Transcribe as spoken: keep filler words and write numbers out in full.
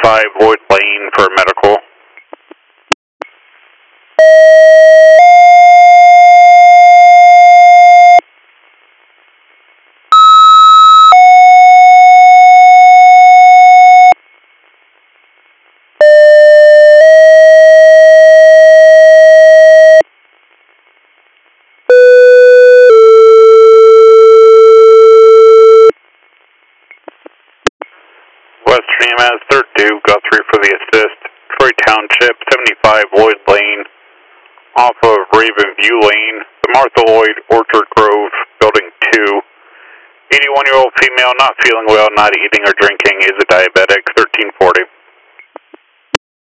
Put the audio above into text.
seventy-five Lloyd Lane for medical. Western E M S, third due, got three for the assist. Troy Township, seventy-five Lloyd Lane, off of Raven View Lane, the Martha Lloyd, Orchard Grove, building two. eighty-one year old female, not feeling well, not eating or drinking, is a diabetic, thirteen forty.